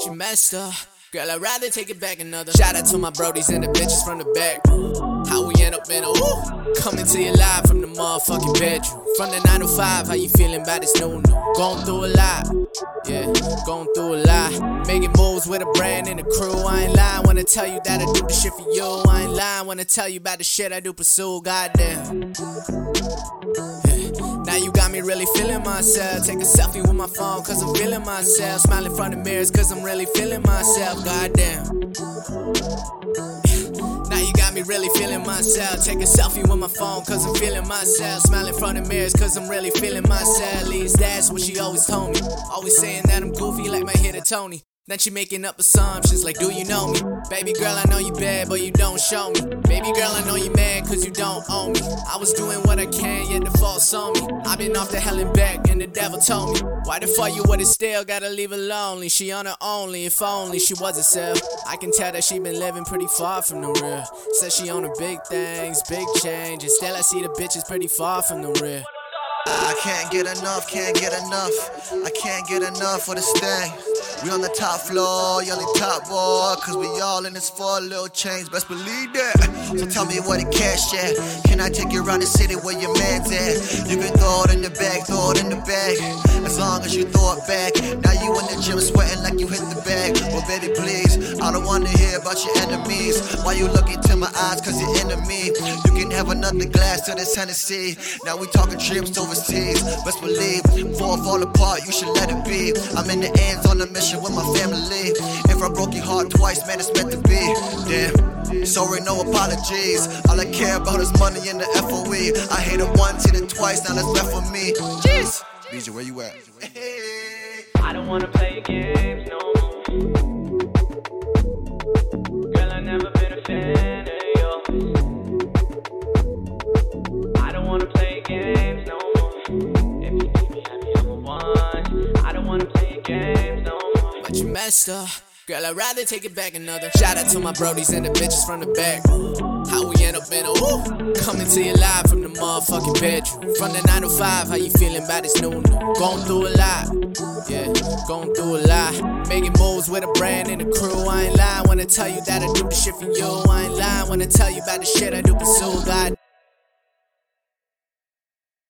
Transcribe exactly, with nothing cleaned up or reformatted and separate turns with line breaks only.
you messed up. Girl, I'd rather take it back another. Shout out to my brodies and the bitches from the back. How we end up in a woo. Coming to you live from the motherfucking bedroom. From the nine to five, how you feeling about this new new? Going through a lot, yeah, going through a lot. Making moves with a brand and a crew. I ain't lying when I tell you that I do the shit for you. I ain't lying when I tell you about the shit I do pursue. Goddamn. Now you got me really feeling myself. Take a selfie with my phone cause I'm feeling myself. Smiling in front of mirrors cause I'm really feeling myself. Goddamn. Now you got me really feeling myself. Take a selfie with my phone cause I'm feeling myself. Smiling in front of mirrors cause I'm really feeling myself. At least that's what she always told me. Always saying that I'm goofy like my hitter Tony. Then she making up assumptions like, do you know me? Baby girl, I know you bad, but you don't show me. Baby girl, I know you mad cause you don't own me. I was doing what I can, yet the fault's on me. I been off the hell and back, and the devil told me, why the fuck you with it still, gotta leave her lonely. She on her only, if only she was herself. I can tell that she been living pretty far from the real. Says she on the big things, big changes. Still I see the bitches pretty far from the real.
I can't get enough, can't get enough. I can't get enough of this thing. We on the top floor, yelling top boy, cause we all in this for a little change, best believe that. So tell me where the cash at. Can I take you around the city where your man's at? You can throw it in the bag, throw it in the bag, as long as you throw it back. Now you in the gym sweating like you hit the bag. Well baby please, I don't wanna hear about your enemies. Why you look into my eyes cause you're into me? You can have another glass to this Hennessy. Now we talking trips overseas, best believe. Before I fall apart, you should let it be. I'm in the ends on a mission with my family. If I broke your heart twice, man, it's meant to be. Damn, sorry, no apologies. All I care about is money and the F O E. I hate it once, hit it twice, now that's left for me. Jeez, B J, where you at?
I don't wanna play games no more. Girl, I never been a fan of yours. I don't wanna play games no more. If you leave me happy, I'm a one. I don't wanna play games no more.
But you messed up. Girl, I'd rather take it back another. Shout out to my brodies and the bitches from the back. How we end up in a woo. Coming to you live from the motherfucking bedroom. From the nine to five, how you feeling about this new new? Going through a lot, yeah, going through a lot. Making moves with a brand and a crew. I ain't lying when I tell you that I do the shit for you. I ain't lying when I tell you about the shit I do pursue. God